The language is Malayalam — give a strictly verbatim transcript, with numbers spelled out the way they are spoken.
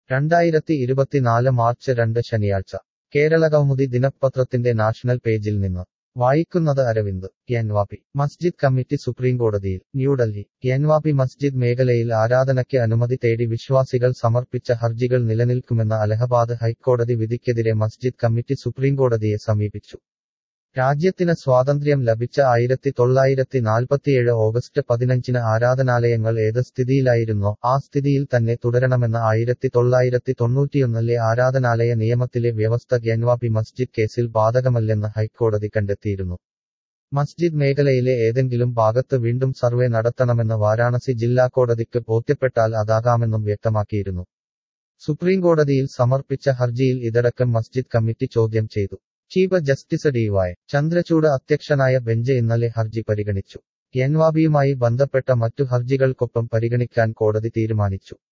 രണ്ടായിരത്തി ഇരുപത്തിനാല് മാർച്ച് രണ്ട് ശനിയാഴ്ച കേരള കൗമുദി ദിനപത്രത്തിന്റെ നാഷണൽ പേജിൽ നിന്ന് വായിക്കുന്നത് അരവിന്ദ് ഗ്യാൻവാപി മസ്ജിദ് കമ്മിറ്റി സുപ്രീംകോടതിയിൽ ന്യൂഡൽഹി ഗ്യാൻവാപി മസ്ജിദ് മേഖലയിൽ ആരാധനയ്ക്ക് അനുമതി തേടി വിശ്വാസികൾ സമർപ്പിച്ച ഹർജികൾ നിലനിൽക്കുമെന്ന അലഹബാദ് ഹൈക്കോടതി വിധിക്കെതിരെ മസ്ജിദ് കമ്മിറ്റി സുപ്രീംകോടതിയെ സമീപിച്ചു. രാജ്യത്തിന് സ്വാതന്ത്ര്യം ലഭിച്ച ആയിരത്തി തൊള്ളായിരത്തി നാൽപ്പത്തിയേഴ് ഓഗസ്റ്റ് പതിനഞ്ചിന് ആരാധനാലയങ്ങൾ ഏത് സ്ഥിതിയിലായിരുന്നോ ആ സ്ഥിതിയിൽ തന്നെ തുടരണമെന്ന ആയിരത്തി തൊള്ളായിരത്തി തൊണ്ണൂറ്റിയൊന്നിലെ ആരാധനാലയ നിയമത്തിലെ വ്യവസ്ഥ ഗ്യാൻവാപി മസ്ജിദ് കേസിൽ ബാധകമല്ലെന്ന് ഹൈക്കോടതി കണ്ടെത്തിയിരുന്നു. മസ്ജിദ് മേഖലയിലെ ഏതെങ്കിലും ഭാഗത്ത് വീണ്ടും സർവേ നടത്തണമെന്ന് വാരാണസി ജില്ലാ കോടതിക്ക് ബോധ്യപ്പെട്ടാൽ അതാകാമെന്നും വ്യക്തമാക്കിയിരുന്നു. സുപ്രീംകോടതിയിൽ സമർപ്പിച്ച ഹർജിയിൽ ഇതടക്കം മസ്ജിദ് കമ്മിറ്റി ചോദ്യം ചെയ്തു. Chief justice D Y Chandrachud അധ്യക്ഷനായ ബെഞ്ച് ഇന്നലെ ഹർജി പരിഗണിച്ചു. ഗ്യാൻവാപിയുമായി ബന്ധപ്പെട്ട മറ്റു ഹർജികൾക്കൊപ്പം പരിഗണിക്കാൻ കോടതി തീരുമാനിച്ചു.